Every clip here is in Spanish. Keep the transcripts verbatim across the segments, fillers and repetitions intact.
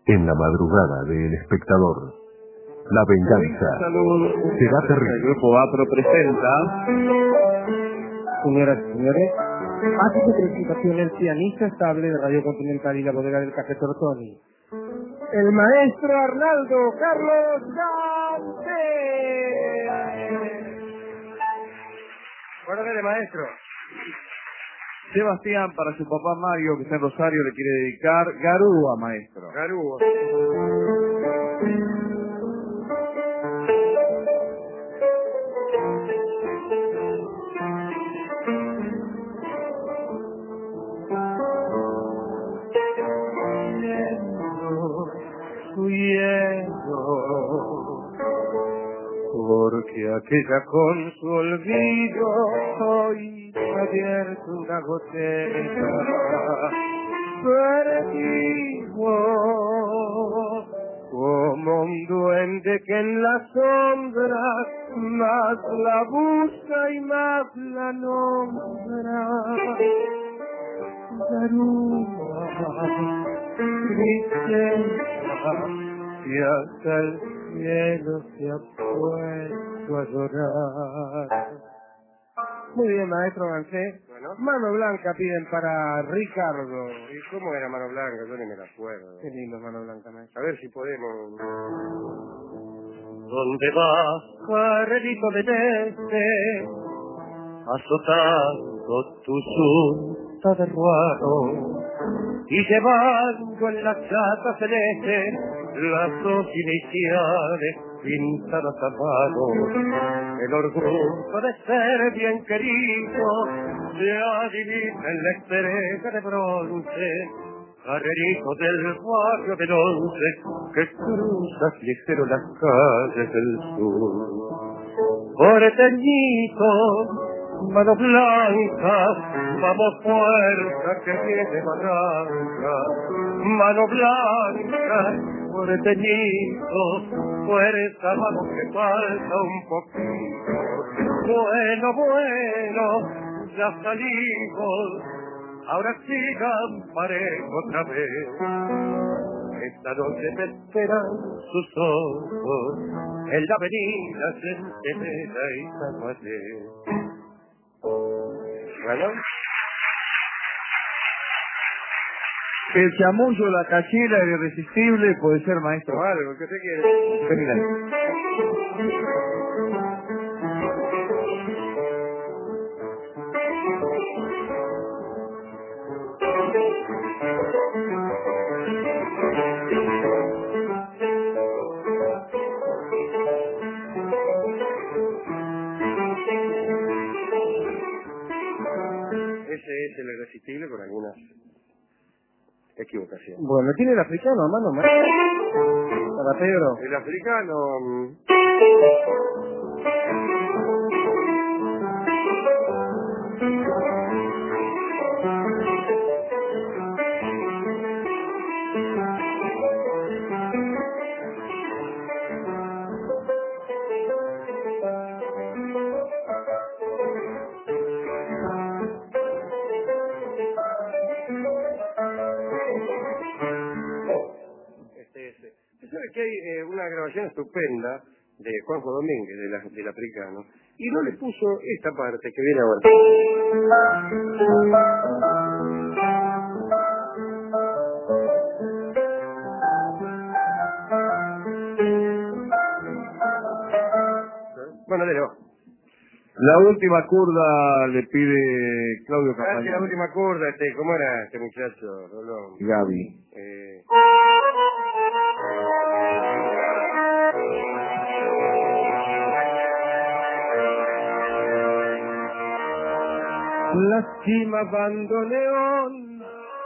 En la madrugada de El Espectador, la venganza Salud. será terrible. El grupo Apro presenta. Señoras y señores, hace su presentación el pianista estable de Radio Continental y la bodega del Café Tortoni, el maestro Arnaldo Carlos Gante. Guárdale, maestro. Sebastián, para su papá Mario, que está en Rosario, le quiere dedicar Garúa, maestro. Garúa. Huyendo, porque aquella con su olvido hoy ha abierto una gotera, perdido como un duende que en la sombra más la busca y más la nombra. Garúa, tristeza, y hasta el cielo se ha puesto a llorar. Muy bien, maestro Gancé. Bueno. Mano Blanca piden para Ricardo. ¿Y cómo era Mano Blanca? Yo ni me la acuerdo. Qué lindo Mano Blanca, maestro. A ver si podemos. ¿Dónde vas, carrerito de este, azotando tu sunta de ruano, y llevando en la chata celeste las dos iniciales pintadas a mano? El orgullo de ser bien querido se adivina en la estrella de bronce, carrerito del barrio del once, que cruzas ligero las calles del sur. Porteñito, mano blanca, vamos fuerza que viene barranca. Mano blanca, porteñito, fuerza, vamos que falta un poquito. Bueno, bueno, ya salimos, ahora sigan parejo otra vez. Esta noche me esperan sus ojos en la avenida Centenera y San Mateo. ¿Bueno? El chamullo, la cachila, el irresistible, puede ser, maestro. Vale, lo que usted quiere. Venga. Ese es el irresistible con algunas equivocaciones. Bueno, ¿tiene el africano a mano, maestro? Para Pedro. El africano. ¿Sabe que hay eh, una grabación estupenda de Juanjo Domínguez, de la, del africano, y no le puso esta parte que viene ahora? Bueno, dale, va. La última curda le pide Claudio Casi la Campaña. última curda, este, ¿cómo era este muchacho, Rolón? Gaby. Eh... Lástima bandoneón,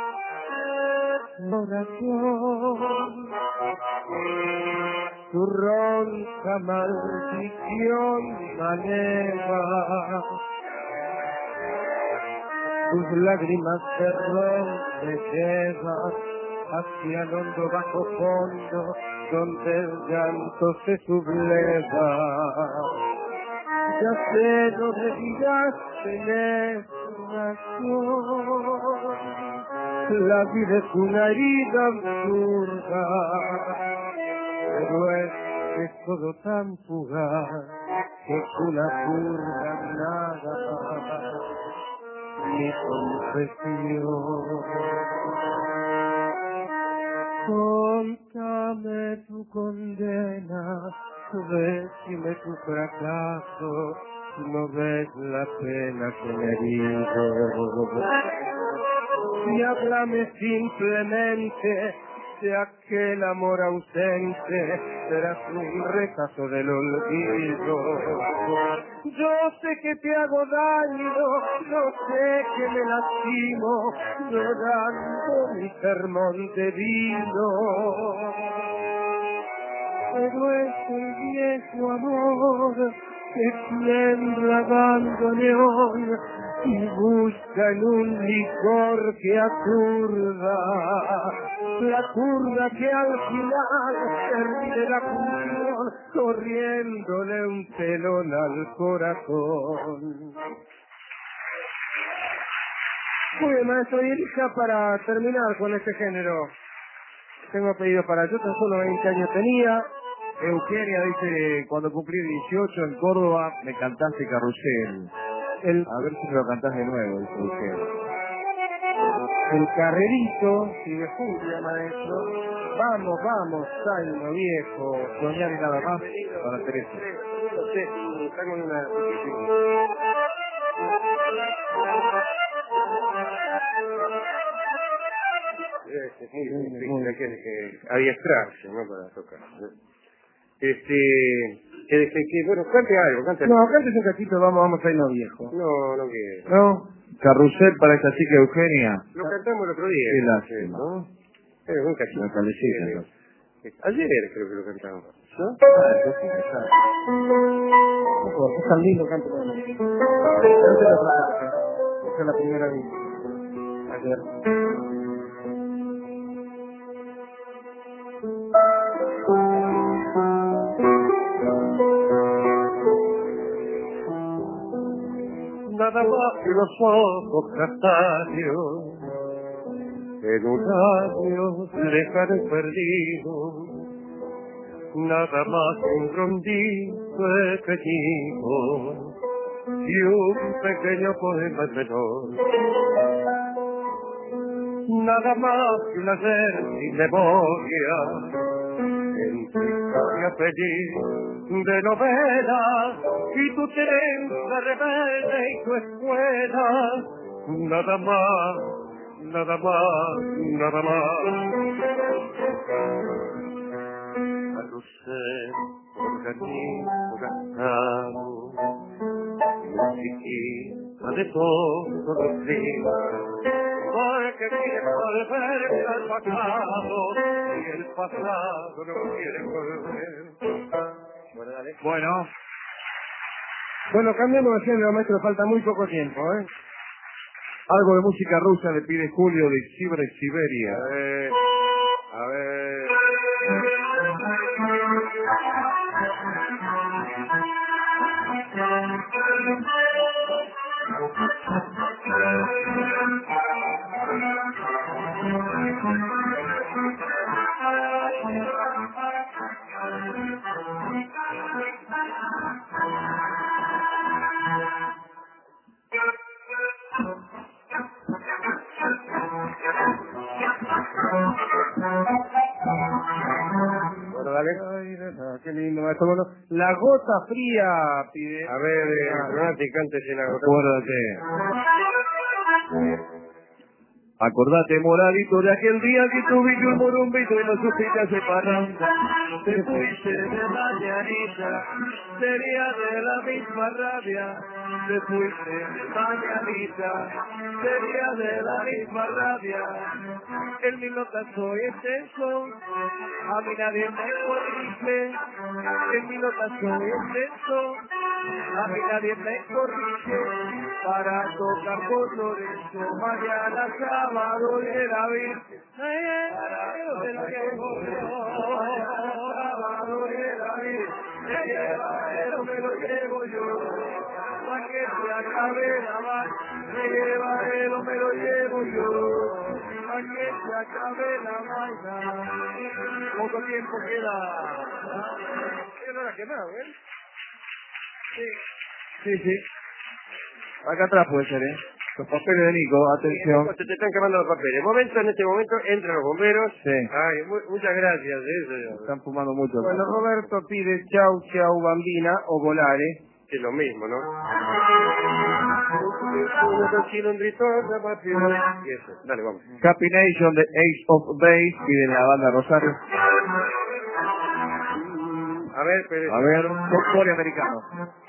oración, tu ronca maldición maneva, tus lágrimas de ron me llevan hacia el hondo bajo fondo, donde el llanto se subleva. Ya sé lo que dirás, tenés razón. La vida es una herida absurda, pero es, es todo tan fugaz, que es una curva nada más, mi confesión. Contame tu condena, decime tu fracaso, no ves la pena que me digo. Y háblame simplemente de aquel amor ausente, serás un recaso del olvido. Yo sé que te hago daño, yo sé que me lastimo, llorando mi sermón de vino. Pero es el viejo amor que tiembla dando neón y busca en un licor que aturda, la curda que al final termine la función corriéndole un pelón al corazón. Muy bien, maestro, y elija para terminar con este género. Tengo pedido para yo, tan solo veinte años tenía. Eugenia dice, cuando cumplí dieciocho en Córdoba, me cantaste Carrusel. El, A ver si me lo cantás de nuevo, dice Eugenia. el carrerito, sigue Julia, maestro. Vamos, vamos, salmo viejo, Soñar y nada más para Teresa. No sé, estamos en una... Es muy difícil, hay que, que adiestrarse, ¿no? Para tocar. Este, que, que, que, bueno, cante algo, cante algo. No, cante un cachito, vamos, vamos a irnos viejo. No, no quiero. ¿No? Carrusel para esta chica Eugenia. Lo cantamos el otro día. Qué ¿no? lástima. ¿No? Es un cachito. La calecita, ¿no? Ayer creo que lo cantamos. ¿No? Ah, entonces, ya. Por favor, es tan lindo, cante con él. Esa es la primera vez. Ayer. Nada más que los ojos castaños en un año lejano perdido, nada más que un rondín pequeñito y un pequeño poema menor, nada más que un ayer sin memoria en tu historia feliz de novela y tu trenza rebelde y tu escuela, nada más, nada más, nada más. Carrusel, organizo gastado, musiquita de todos los días, porque quiere volver al pasado y el pasado no quiere volver. Bueno, dale. Bueno, Bueno, cambiamos de género, maestro, falta muy poco tiempo, ¿eh? algo de música rusa le pide Julio de Sibra y Siberia. A ver, a ver. Bueno, dale. Ay, no, qué lindo, maestro. Bueno, la gota fría pide. A ver, eh, Renate, cántese la gota. Acuérdate. Acordate, moradito, de aquel día que tuviste un morumbito y no supiste hacer parranda. Te fuiste de mañanita, sería de la misma rabia. Te fuiste de mañanita, sería de la misma rabia. El mismo caso es eso, a mí nadie me corrige. El mismo caso es eso, a mí nadie me corrige. Para tocar por Lorenzo, mañana sábado de la Virgen. Para tocar por Lorenzo, sábado de la Virgen. Me lleva, pero me lo llevo yo. Pa' que se acabe la mar. Me lleva, pero me lo llevo yo. que se acabe la vaina. Poco tiempo queda. ¿Qué no la quemado, eh? Sí. Sí, sí. Acá atrás puede ser, ¿eh? Los papeles de Nico, atención. Sí, te están quemando los papeles. Momento, en este momento entran los bomberos. Sí. Ay, mu muchas gracias. Eso, Están fumando mucho. bueno, Roberto pide chau, chau, bambina o volare. Que es lo mismo, ¿no? Y eso, dale, vamos. Happy Nation de Ace of Base pide la banda Rosario. A ver, pero... A ver, folclore americano.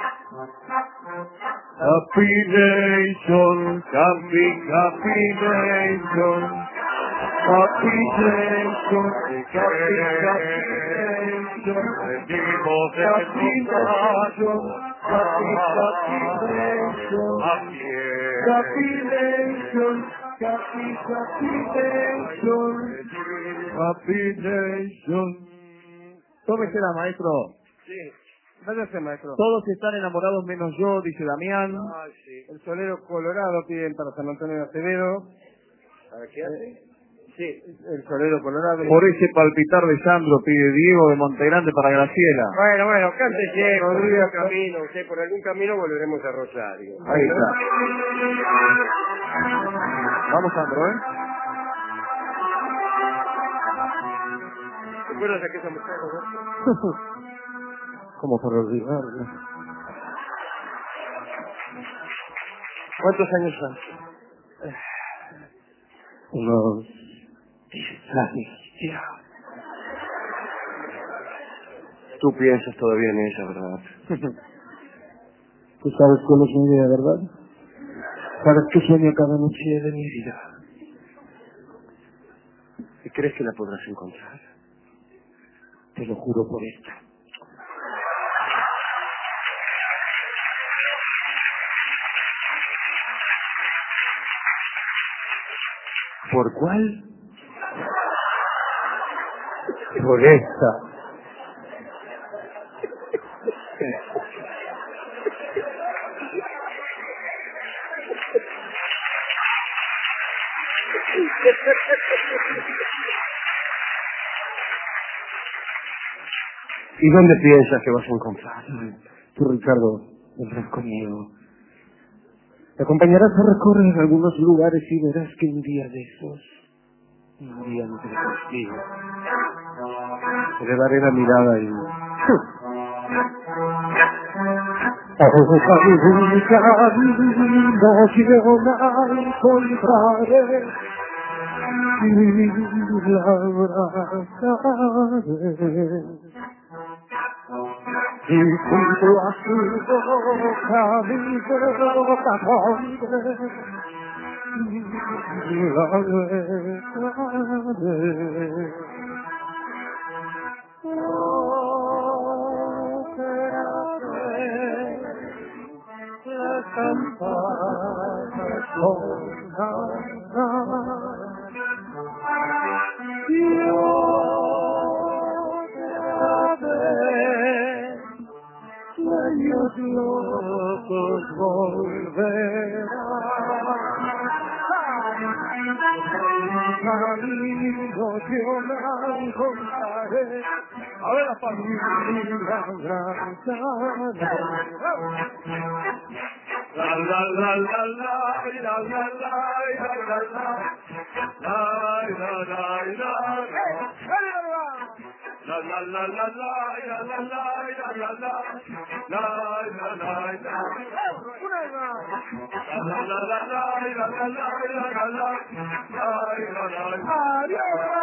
Happy Nation, happy, happy Nation. Happy Nation, happy, happy Nation. Happy Nation, happy, happy Nation. Happy Nation, happy, happy Nation. Happy Nation. Tómesela, maestro. Sí. Váyase, maestro. Todos están enamorados menos yo, dice Damián. Ay, sí. El solero colorado piden para San Antonio de Acevedo. ¿A ver qué hace? Sí, el solero colorado. Por ese palpitar de Sandro pide Diego de Montegrande para Graciela. Bueno, bueno, cántese, por algún camino, usted por algún camino volveremos a Rosario. Ahí está. Vamos, Sandro, ¿eh? ¿Te acuerdas de aquella mujer, Roberto? ¿Cómo para olvidarlo? ¿Cuántos años hace? Unos diez años ya. Tú piensas todavía en ella, ¿verdad? ¿Tú sabes cuál es mi idea, verdad? ¿Sabes qué sueño cada noche de mi vida? ¿Y crees que la podrás encontrar? Te lo juro por esto. ¿Por cuál? Por esta. ¿Y dónde piensas que vas a encontrar? Tú, Ricardo, vendrás conmigo. Te acompañarás a recorrer algunos lugares y verás que un día de esos, un día entre contigo, te daré la mirada y... Y junto a su boca mi boca pondré la besaré. Oh, que las campanas sonarán. Yo te sueños locos volverán. Camino yo me encontraré. A ver la familia la la la la la la la la la la la la la La la la la la la la la la la la la la la la la. Una más. La la la la la la la la la la la la la. Adiós.